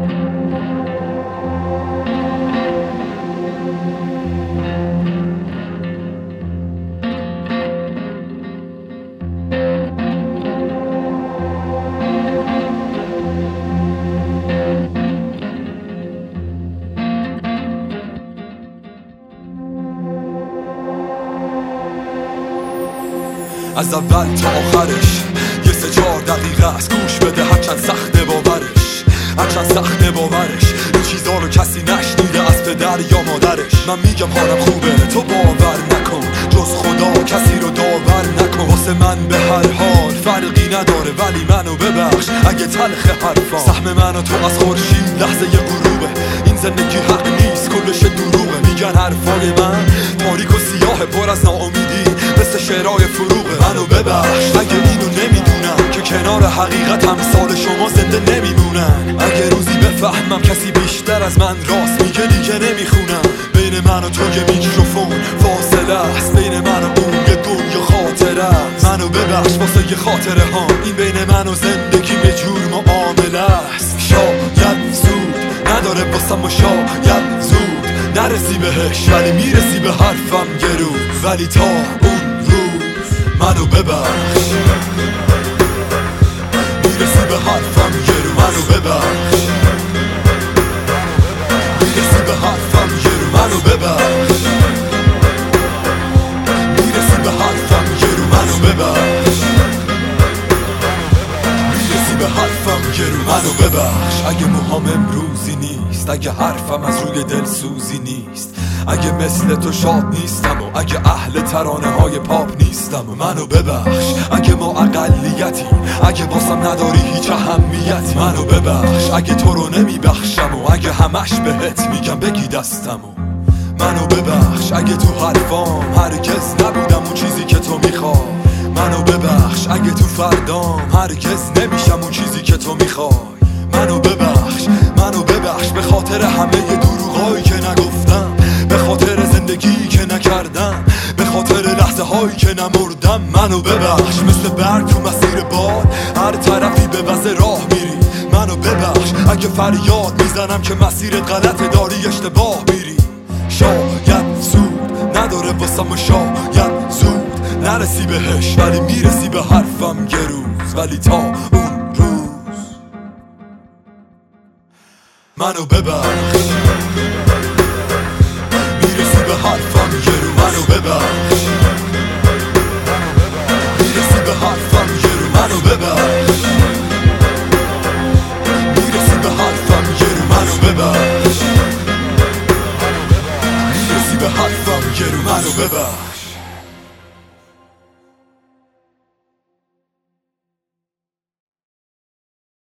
از اول تا آخرش یه 3-4 دقیقه است، گوش بده هرچند سخته باورش، هرچند سخته باورش. این چیزا رو کسی نشنیده از پدر یا مادرش. من میگم حالم خوبه تو باور نکن، جز خدا کسی رو داور نکن. واسه من به هر حال فرقی نداره، ولی منو ببخش اگه تلخ حرفام. سهم من و تو از خورشید لحظه یه غروبه، این زندگی حق نیست کلش دروغه. میگن حرفای من تاریک و سیاه پر از ناامیدی مثل شعرهای فروغه. منو ببخش اگه اینو نمیدونم که کنار حقیقت امثال شما زنده نمیمونن. اگه روزی بفهمم کسی بیشتر از من راست میگه دیگه نمیخونم. بین من و تو یه میکروفون فاصله است، بین من و اون یه دنیا خاطره است. منو ببخش واسه یه خاطره ها، این بین من و زندگی یه جور معامله است. شاید زود نداره واسم و شاید زود نرسی بهش، ولی میرسی به حرفم یه روز. ولی تا اون روز منو ببخش، میرسی به حرفم یه روز. منو ببخش، میرسی به حرفم یه روز. منو ببخش، میرسی به حرفم یه روز. منو ببخش، میرسی به حرفم یه روز. منو ببخش اگه موهام امروزی نیست، اگه حرفم از روی دل سوزی نیست، اگه مثل تو شاد نیستم و اگه اهل ترانه های پاپ نیستم. منو ببخش اگه ما اقلیتی، اگه باسم نداری هیچ اهمیتی. منو ببخش اگه تو رو نمیبخشم و اگه همش بهت میگم بگی دستمو. منو ببخش اگه تو حرفام هرگز نبودم اون چیزی که تو میخوای. منو ببخش اگه تو فردام هرگز نمیشم اون چیزی که تو میخوای. منو ببخش به خاطر همه دروغایی که نگفتم، به خاطر زندگی که نکردم، به خاطر لحظه هایی که نمردم. منو ببخش مثل برگ تو مسیر باد، هر طرفی به وزه راه میری. منو ببخش اگه فریاد میزنم که مسیرت غلطه، داری اشتباه میری. شاید زود نداره واسم و شاید زود نرسی بهش، ولی میرسی به حرفم یه روز. ولی تا اون روز منو ببخش، میرسی به حرفم یه روز. منو ببخش، میرسی به حرفم یه روز. منو ببخش، میرسی به حرفم یه روز. منو ببخش، میرسی به حرفم یه روز. منو ببخش.